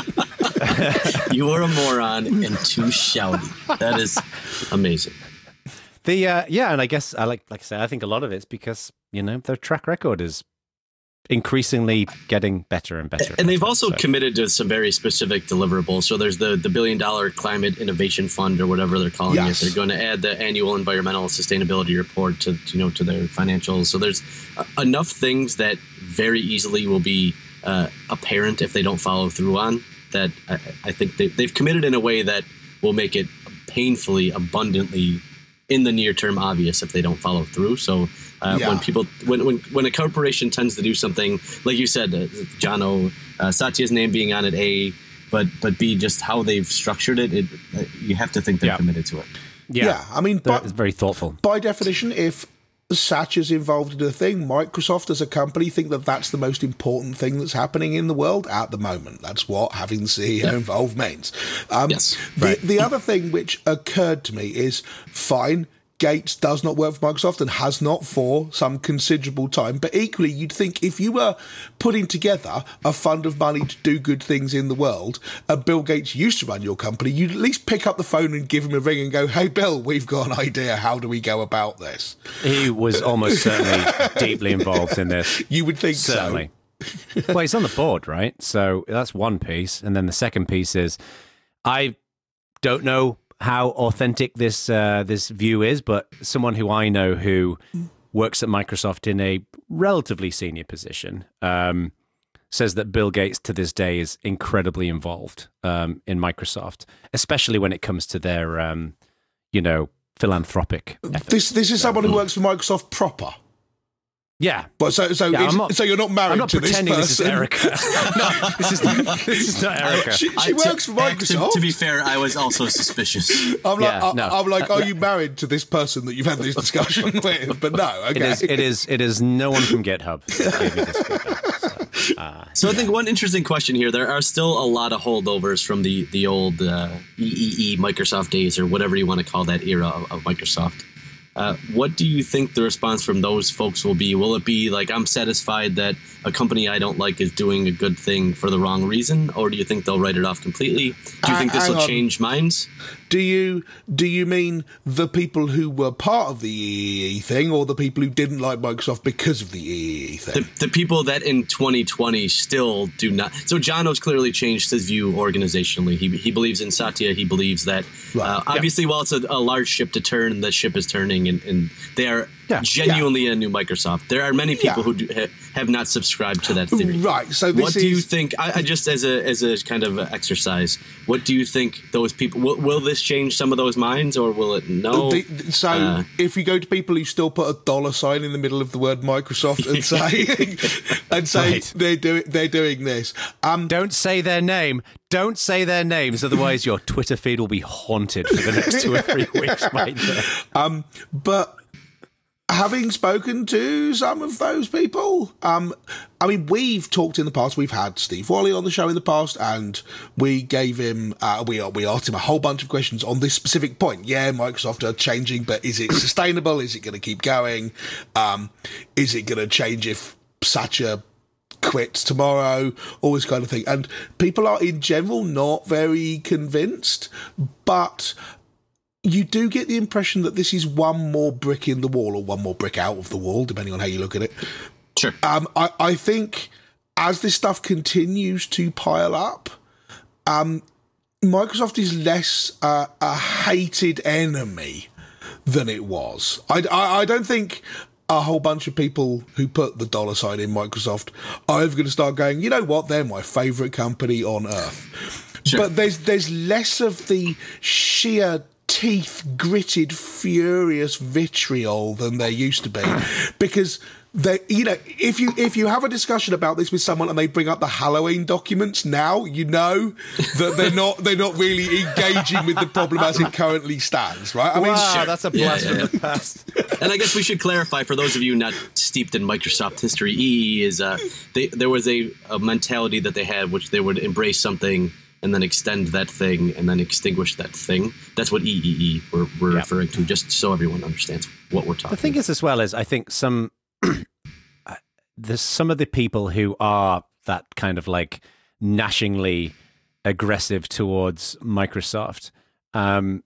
idea. You are a moron and too shouty. That is amazing. The uh, yeah, and I guess I like like I said, I think a lot of it's because you know their track record is increasingly getting better and better. And they've also So- committed to some very specific deliverables. So there's the, the billion dollar climate innovation fund or whatever they're calling Yes. it. They're going to add the annual environmental sustainability report to, you know, to their financials. So there's uh, enough things that very easily will be uh, apparent if they don't follow through on that I, I think they, they've committed in a way that will make it painfully, abundantly in the near term obvious if they don't follow through. So uh, Yeah. when people, when, when when a corporation tends to do something, like you said, uh, John O, uh, Satya's name being on it, A, but but B, just how they've structured it, it uh, you have to think they're Yeah. committed to it. yeah, Yeah, I mean, They're- but- it's very thoughtful. By definition, if Satya's involved in a thing, Microsoft as a company think that that's the most important thing that's happening in the world at the moment. That's what having the C E O involved means. Um, Yes. the, Right. the other thing which occurred to me is, fine, Gates does not work for Microsoft and has not for some considerable time. But equally, you'd think if you were putting together a fund of money to do good things in the world, and Bill Gates used to run your company, you'd at least pick up the phone and give him a ring and go, "Hey, Bill, we've got an idea. How do we go about this?" He was almost certainly deeply involved in this. You would think Certainly. so. Well, he's on the board, right? So that's one piece. And then the second piece is I don't know how authentic this uh, this view is, but someone who I know who works at Microsoft in a relatively senior position um, says that Bill Gates to this day is incredibly involved um, in Microsoft, especially when it comes to their, um, you know, philanthropic efforts. This this is someone who works for Microsoft proper. Yeah. But so so Yeah, it's- I'm not- so you're not married I'm not to this pretending person. this is Erica. No, this is not, this is not Erica. She, she I- to- works for To, Microsoft. to be fair, I was also suspicious. I'm like, Yeah, I, no. I'm like, are you married to this person that you've had this discussion with? But no, okay. It is. It is. It is no one from GitHub that gave me this feedback. So, uh, So I think one interesting question here, there are still a lot of holdovers from the, the old uh, E E E Microsoft days or whatever you want to call that era of, of Microsoft. Uh, what do you think the response from those folks will be? Will it be like, I'm satisfied that a company I don't like is doing a good thing for the wrong reason? Or do you think they'll write it off completely? Do you Uh, think this hang will on. change minds? Do you do you mean the people who were part of the E E E thing, or the people who didn't like Microsoft because of the E E E thing? The, the people that in twenty twenty still do not. So John O's clearly changed his view organizationally. He, he believes in Satya. He believes that Right. uh, obviously, while it's a, a large ship to turn, the ship is turning, and, and they are Yeah. genuinely a new Microsoft. There are many people Yeah. who do, ha, have not subscribed to that theory. Right. So this what is, do you think? I, I just as a as a kind of exercise. What do you think those people will, will this change some of those minds, or will it? No. The, so Uh, if you go to people who still put a dollar sign in the middle of the word Microsoft and say and say Right. they're doing they're doing this, um, Don't say their name. Don't say their names, otherwise your Twitter feed will be haunted for the next two or three weeks, mate. um, but having spoken to some of those people, um, I mean, we've talked in the past. We've had Steve Wally on the show in the past, and we gave him, uh, we we asked him a whole bunch of questions on this specific point. Yeah, Microsoft are changing, but is it sustainable? Is it going to keep going? Um, is it going to change if Satya quits tomorrow? All this kind of thing. And people are in general not very convinced, but you do get the impression that this is one more brick in the wall, or one more brick out of the wall, depending on how you look at it. sure. Um, I, I think as this stuff continues to pile up, um, Microsoft is less uh, a hated enemy than it was. I, I, I don't think a whole bunch of people who put the dollar sign in Microsoft are ever going to start going, you know what, they're my favourite company on earth. Sure. But there's there's less of the sheer teeth gritted, furious vitriol than there used to be, because they, you know, if you if you have a discussion about this with someone and they bring up the Halloween documents now, you know that they're not they're not really engaging with the problem as it currently stands, right? I mean, Wow, sure. that's a Yeah, blast yeah, from yeah. the past. And I guess we should clarify for those of you not steeped in Microsoft history. E E is uh, they, there was a, a mentality that they had, which they would embrace something and then extend that thing and then extinguish that thing. That's what E E E we're, we're Yeah. referring to, just so everyone understands what we're talking. The thing is, as well, is I think some there's some of the people who are that kind of like gnashingly aggressive towards Microsoft. Um,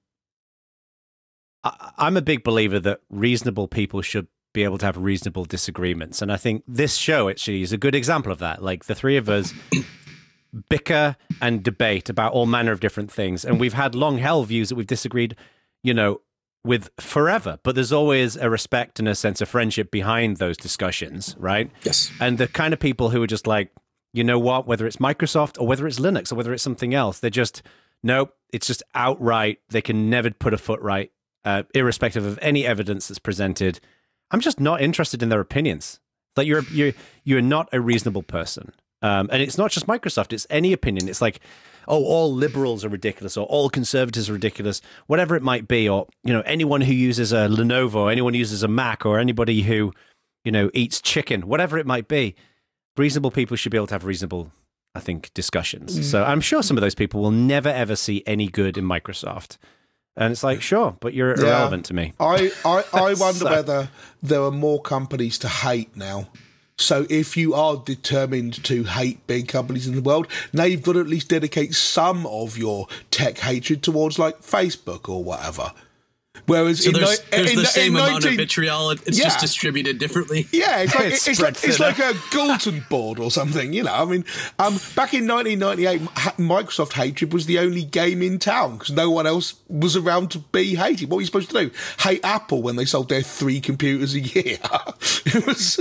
I, I'm a big believer that reasonable people should be able to have reasonable disagreements, and I think this show actually is a good example of that. Like the three of us bicker and debate about all manner of different things, and we've had long held views that we've disagreed, you know, with forever, but there's always a respect and a sense of friendship behind those discussions, right? Yes. And the kind of people who are just like, you know what, whether it's Microsoft or whether it's Linux or whether it's something else, they're just, nope, it's just outright, they can never put a foot right, uh, irrespective of any evidence that's presented. I'm just not interested in their opinions. Like you're you're you're not a reasonable person. Um, and it's not just Microsoft, it's any opinion. It's like, oh, all liberals are ridiculous, or all conservatives are ridiculous, whatever it might be, or, you know, anyone who uses a Lenovo, or anyone who uses a Mac, or anybody who, you know, eats chicken, whatever it might be. Reasonable people should be able to have reasonable, I think, discussions. Mm. So I'm sure some of those people will never, ever see any good in Microsoft. And it's like, sure, but you're Yeah. irrelevant to me. I, I, I wonder So- whether there are more companies to hate now. So if you are determined to hate big companies in the world, now you've got to at least dedicate some of your tech hatred towards like Facebook or whatever. Whereas So in, there's, ni- there's in, the same in amount nineteen of vitriol. It's Yeah. just distributed differently. Yeah, it's like It's it's, like spread it's like a Galton board or something, you know. I mean, um, back in nineteen ninety-eight, ha- Microsoft hatred was the only game in town because no one else was around to be hated. What were you supposed to do? Hate Apple when they sold their three computers a year? It was,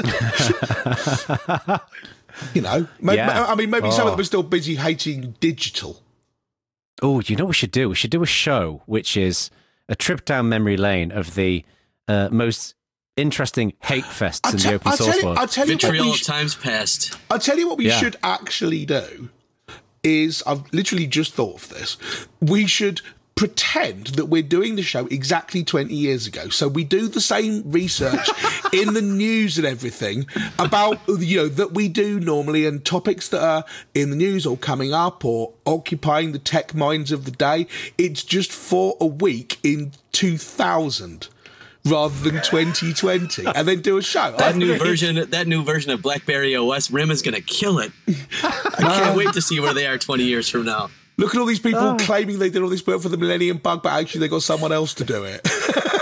you know. Maybe, Yeah. I mean, maybe some of Oh. them are still busy hating digital. Oh, you know what we should do? We should do a show which is a trip down memory lane of the uh, most interesting hate fests I in te- the open I source tell you, world. I tell you what Vitriol we of sh- times past. I'll tell you what we Yeah. should actually do is, I've literally just thought of this. We should pretend that we're doing the show exactly twenty years ago. So we do the same research in the news and everything about, you know, that we do normally, and topics that are in the news or coming up or occupying the tech minds of the day. It's just for a week in two thousand. Rather than twenty twenty, and then do a show. That new version, that new version of BlackBerry O S, Rim is going to kill it. I can't wait to see where they are twenty years from now. Look at all these people claiming they did all this work for the Millennium Bug, but actually they got someone else to do it.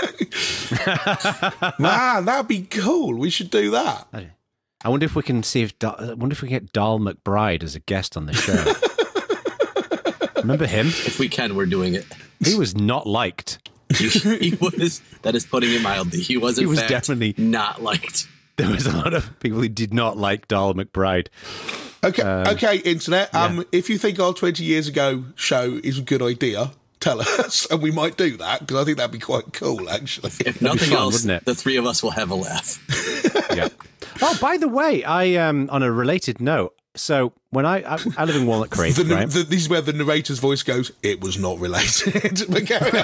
Man, that'd be cool. We should do that. I wonder if we can see if Dal- I wonder if we can get Dahl McBride as a guest on the show. Remember him? If we can, we're doing it. He was not liked. he, he was. That is putting it mildly. He was in He was fact definitely- not liked. There was a lot of people who did not like Darl McBride. Okay, Um, okay, internet. Um, yeah. if you think our twenty years ago show is a good idea, tell us, and we might do that because I think that'd be quite cool, actually. If nothing fun, else, wouldn't it? the three of us will have a laugh. Yeah. Oh, by the way, I um on a related note. So when I I, I live in Walnut Creek, The, right? the, this is where the narrator's voice goes. It was not related. But carry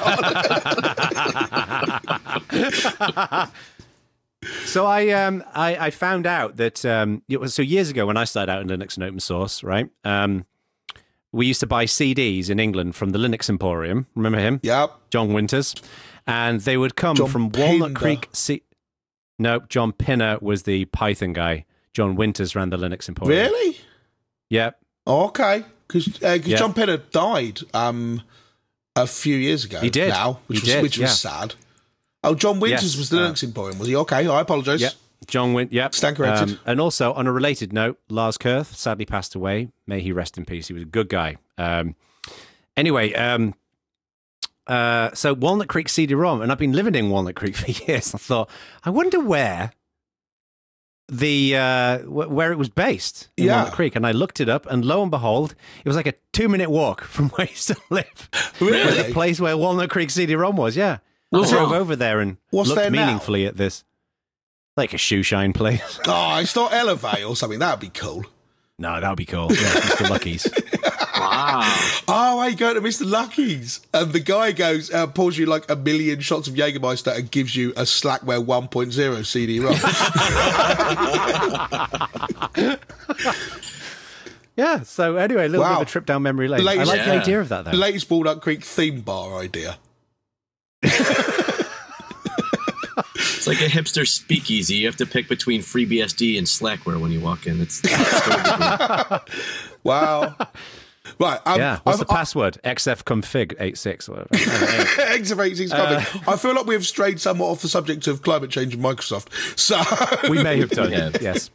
on. So I um I, I found out that um it was, so years ago when I started out in Linux and open source, right? Um, we used to buy C Ds in England from the Linux Emporium. Remember him? Yep. John Winters, and they would come John from Walnut Pinder. Creek. C- no, John Pinner was the Python guy. John Winters ran the Linux Emporium. Really? Yeah. Oh, okay. Because uh, Yeah. John Pinner died um, a few years ago. He did. Now, which He was did, which was yeah. sad. Oh, John Winters Yes, was the uh, Linux Emporium, was he? Okay, I apologise. Yeah. John Wint. Yep. Stand corrected. and also, on a related note, Lars Kurth sadly passed away. May he rest in peace. He was a good guy. Um, anyway, um, uh, so Walnut Creek C D-ROM, and I've been living in Walnut Creek for years. I thought, I wonder where the uh, wh- where it was based in Yeah. Walnut Creek, and I looked it up, and lo and behold, it was like a two-minute walk from where I used to live. Really? The place where Walnut Creek C D-ROM was. Yeah, I What's drove that? over there and What's looked there now? meaningfully at this, like a shoe shine place. Oh, it's not Elevate or something. That'd be cool. No, that would be cool. Yeah, Mister Lucky's. Wow. Oh, I go to Mister Lucky's. And the guy goes, uh, pours you like a million shots of Jägermeister and gives you a Slackware one point oh C D-ROM. Yeah. So anyway, a little bit Wow. of a trip down memory lane. I Latest- like the Yeah. idea of that, though. The latest Walnut Creek theme bar idea. It's like a hipster speakeasy. You have to pick between FreeBSD and Slackware when you walk in. It's, it's totally Wow. Right. Um, Yeah. What's I've- the password? xfconfig eighty-six or whatever. X of eighty-six coming. I feel like we have strayed somewhat off the subject of climate change and Microsoft. So We may have done. Yeah. Yes.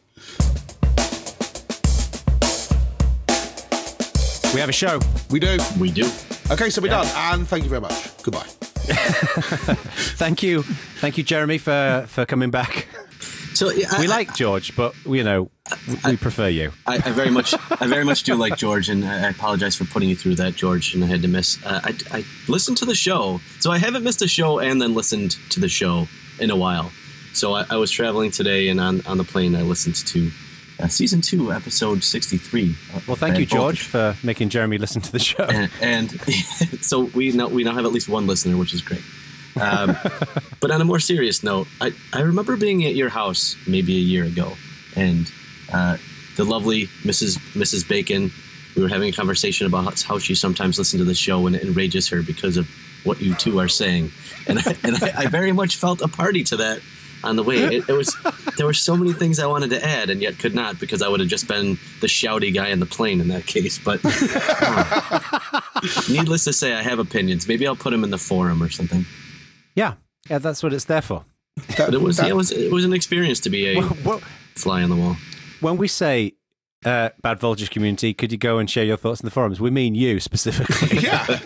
We have a show. we do. we do. Okay, so we're done. And thank you very much. Goodbye. Thank you. Thank you, Jeremy, for, for coming back. So yeah, I, We like George, but, you know, we, we prefer you. I, I very much, I very much do like George, and I apologize for putting you through that, George. And I had to miss. Uh, I, I listened to the show, so I haven't missed a show, and then listened to the show in a while. So I, I was traveling today, and on on the plane, I listened to uh, season two, episode sixty-three. Well, thank you, George, for making Jeremy listen to the show. And, and so we now we now have at least one listener, which is great. Um, but on a more serious note, I, I remember being at your house maybe a year ago, and uh, the lovely Missus Missus Bacon, we were having a conversation about how she sometimes listens to the show and it enrages her because of what you two are saying, and I, and I, I very much felt a party to that on the way. It, it was there were so many things I wanted to add and yet could not because I would have just been the shouty guy in the plane in that case. But uh, needless to say, I have opinions. Maybe I'll put them in the forum or something. Yeah. Yeah, that's what it's there for. That, But it was that- yeah, it was it was an experience to be a Well, fly on the wall. when we say uh, Bad Voltage community, could you go and share your thoughts in the forums? We mean you specifically. yeah.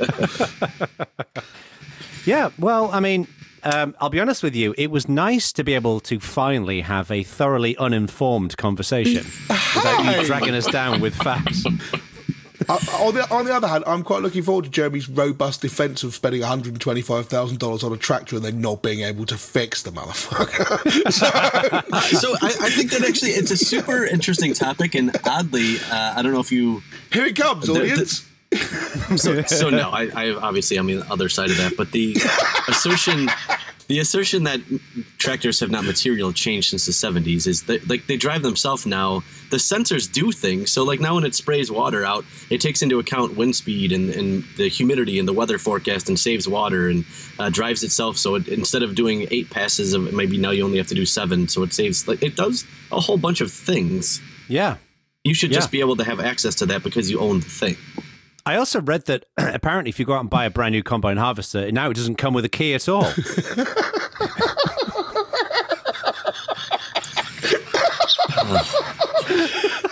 Yeah, well, I mean, um, I'll be honest with you. It was nice to be able to finally have a thoroughly uninformed conversation without you Hey. dragging us down with facts. Uh, on, the, on the other hand, I'm quite looking forward to Jeremy's robust defence of spending one hundred twenty-five thousand dollars on a tractor and then not being able to fix the motherfucker. So I, I think that actually it's a super interesting topic, and oddly, uh, I don't know if you. Here it comes, The- the- audience. So, so no, I, I obviously I'm the other side of that, but the assertion, the assertion that tractors have not material changed since the seventies is that like they drive themselves now. The sensors do things. So like now when it sprays water out, it takes into account wind speed and, and the humidity and the weather forecast and saves water and uh, drives itself. So it, instead of doing eight passes, of maybe now you only have to do seven. So it saves like it does a whole bunch of things. Yeah. You should just Yeah. be able to have access to that because you own the thing. I also read that apparently if you go out and buy a brand new combine harvester, now it doesn't come with a key at all.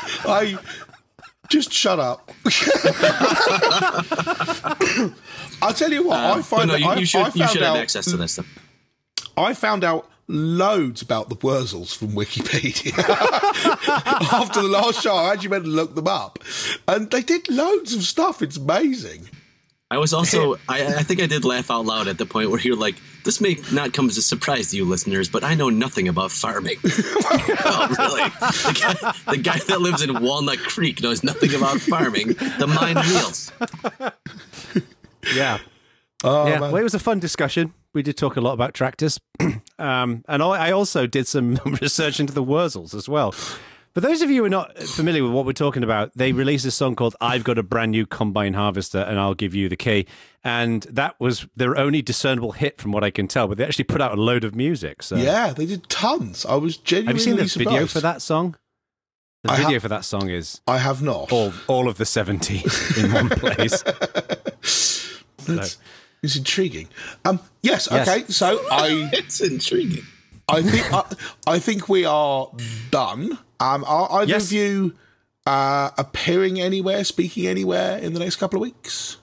I just shut up. I'll tell tell you what, Um, I find but no, that you, I, you should I you found should have out, access to that stuff. I found out loads about the Wurzels from Wikipedia. After the last show, I actually went and looked them up. And they did loads of stuff. It's amazing. I was also, I, I think I did laugh out loud at the point where you're like, this may not come as a surprise to you listeners, but I know nothing about farming. Oh, really? The guy, the guy that lives in Walnut Creek knows nothing about farming. The mind reels. Yeah. Oh, yeah, man. well, it was a fun discussion. We did talk a lot about tractors. um, and I I also did some research into the Wurzels as well. For those of you who are not familiar with what we're talking about, they released a song called I've Got a Brand New Combine Harvester and I'll Give You the Key. And that was their only discernible hit from what I can tell, but they actually put out a load of music. So. Yeah, they did tons. I was genuinely Have you seen the surprised. video for that song? The I video ha- for that song is I have not. all, all of the seventies in one place. That's, it's intriguing. Um, yes, Yes. okay, so I It's intriguing. I think I, I think we are done. Um, are either Yes. of you uh, appearing anywhere, speaking anywhere in the next couple of weeks?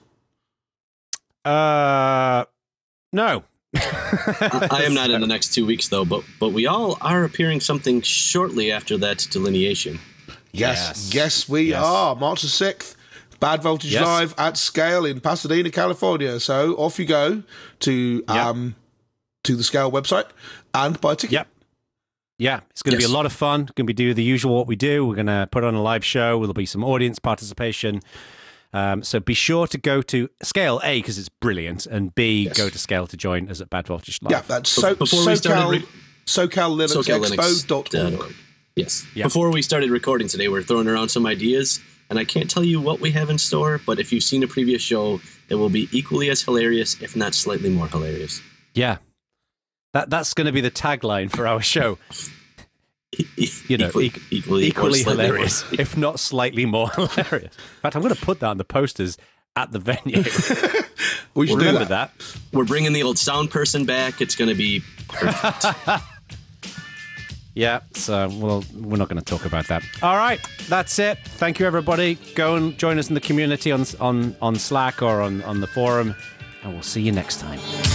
Uh, no. I, I am not in the next two weeks, though, but but we all are appearing something shortly after that delineation. Yes, Yes. yes, we Yes. are. March the sixth, Bad Voltage Yes. Live at Scale in Pasadena, California. So off you go to Yep. um to the Scale website and buy a ticket. Yep. Yeah, it's going to Yes. be a lot of fun. Going to be do the usual what we do. We're going to put on a live show. There'll be some audience participation. Um, so be sure to go to Scale A because it's brilliant, and B Yes. go to Scale to join us at Bad Voltage Live. Yeah, that's so, Before we started SoCal, re- SoCal Linux SoCal Expo Linux dot dot org. org. Yes. Yeah. Before we started recording today, we we're throwing around some ideas, and I can't tell you what we have in store, but if you've seen a previous show, it will be equally as hilarious, if not slightly more hilarious. Yeah, that that's going to be the tagline for our show. You know, equally, equ- equally, or Equally slightly more. hilarious, if not slightly more hilarious. In fact, I'm going to put that on the posters at the venue. We should do Remember that. that. We're bringing the old sound person back. It's going to be perfect. Yeah, so well, we're not going to talk about that. All right, that's it. Thank you, everybody. Go and join us in the community on on on Slack or on on the forum, and we'll see you next time.